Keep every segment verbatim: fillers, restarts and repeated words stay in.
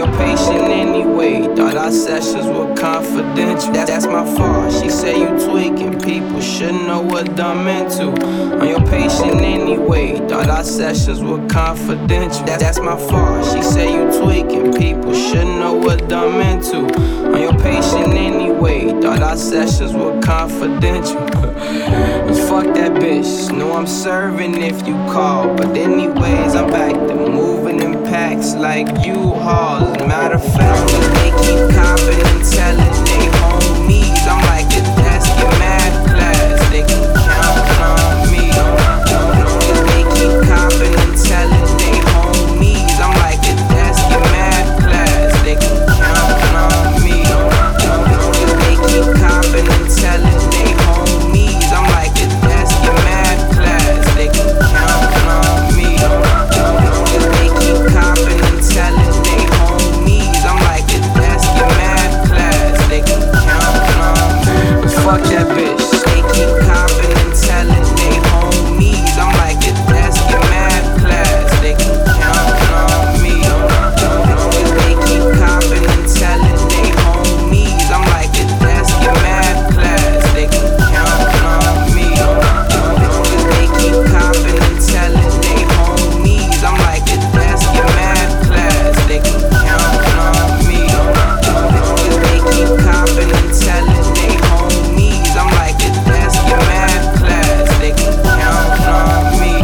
patient anyway. Thought our sessions were confidential. That, that's my fault. She said you tweaking. People should know what I'm into. On your patient anyway. Thought our sessions were confidential. That, that's my fault. She said you tweaking. People should know what I'm into. On your patient anyway. Thought our sessions were confidential. Fuck that bitch. Know I'm serving if you call. But anyways, I'm back to moving in packs like U-Hauls. Matter of fact, they keep copping and telling they homies. I'm like, if that's your math class, they can count on me. They keep copping and telling they homies. I'm like, if that's your math class, they can count on me. They keep copping and telling they homies. I'm like, if that's your math class, they can count on me. They keep copping and telling they homies. I'm like, if that's your math class, they can count on me. Fuck that bitch. They keep copping and telling they homies. I'm like, if that's your math class, they can count on me. They keep copping and telling they homies. I'm like, if that's your math class, they can count on me. They keep copping and telling they homies. I'm like, if that's your math class, they can count on me. They keep copping and telling they homies. I'm like, if that's your math class, they can count on me.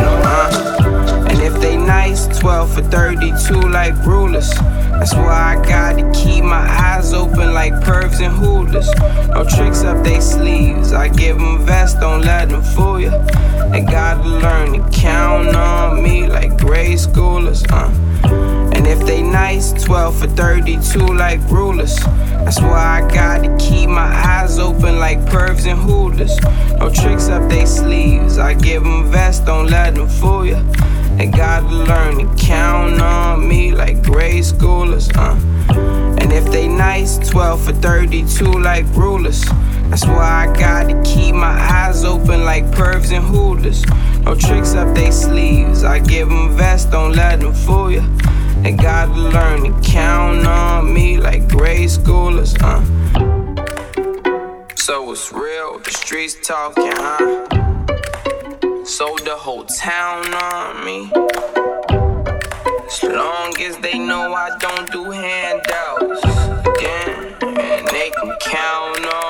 Uh. And if they nice, twelve for thirty-two like rulers. That's why I gotta keep my eyes open like pervs and hoodlers. No tricks up they sleeves. I give them vests, don't let them fool ya. They gotta learn to count on me like grade schoolers. Uh. And if they nice, twelve for thirty-two like rulers. That's why I gotta keep my eyes open like pervs and hoodlers. No tricks up they sleeves. I give them vests, don't let them fool ya. They gotta learn to count on me like grade schoolers. Uh. And if they nice, twelve for thirty-two like rulers. That's why I gotta keep my eyes open like pervs and hoodlers. No tricks up they sleeves. I give them vests, don't let them fool ya. They gotta learn to count on me like grade schoolers. Uh. So it's real, the streets talking, huh? Sold the whole town on me. As long as they know I don't do handouts, again, and they can count on